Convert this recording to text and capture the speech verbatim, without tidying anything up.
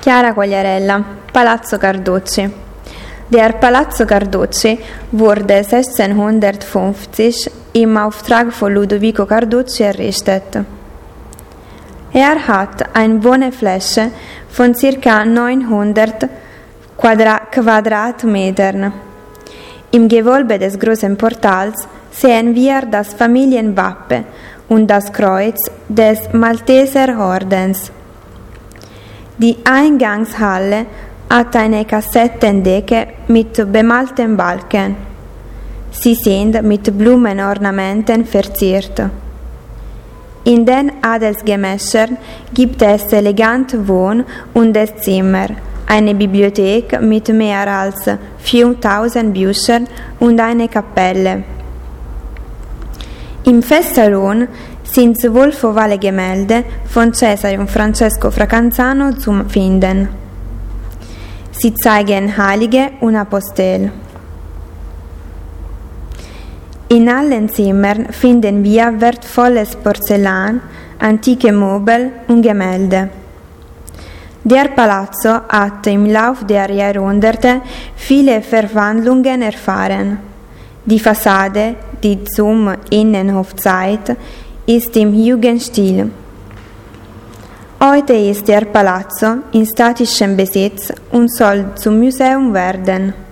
Chiara Quagliarella, Palazzo Carducci. Der Palazzo Carducci wurde sechzehnhundertfünfzig im Auftrag von Ludovico Carducci errichtet. Er hat eine Wohnfläche von ca. neunhundert Quadra- Quadratmetern. Im Gewölbe des großen Portals sehen wir das Familienwappen und das Kreuz des Malteser Ordens. Die Eingangshalle hat eine Kassettendecke mit bemalten Balken. Sie sind mit Blumenornamenten verziert. In den Adelsgemächern gibt es elegante Wohn- und Esszimmer, eine Bibliothek mit mehr als viertausend Büchern und eine Kapelle. Im Festsalon sind zwölf ovale Gemälde von Cesare und Francesco Fracanzano zu finden. Sie zeigen Heilige und Apostel. In allen Zimmern finden wir wertvolles Porzellan, antike Möbel und Gemälde. Der Palazzo hat im Lauf der Jahrhunderte viele Verwandlungen erfahren. Die Fassade, die zum Innenhof zeigt, ist im Jugendstil. Heute ist der Palazzo in statischem Besitz und soll zum Museum werden.